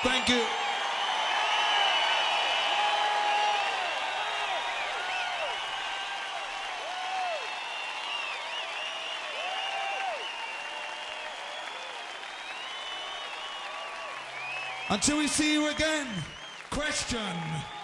Thank you. Until we see you again, question.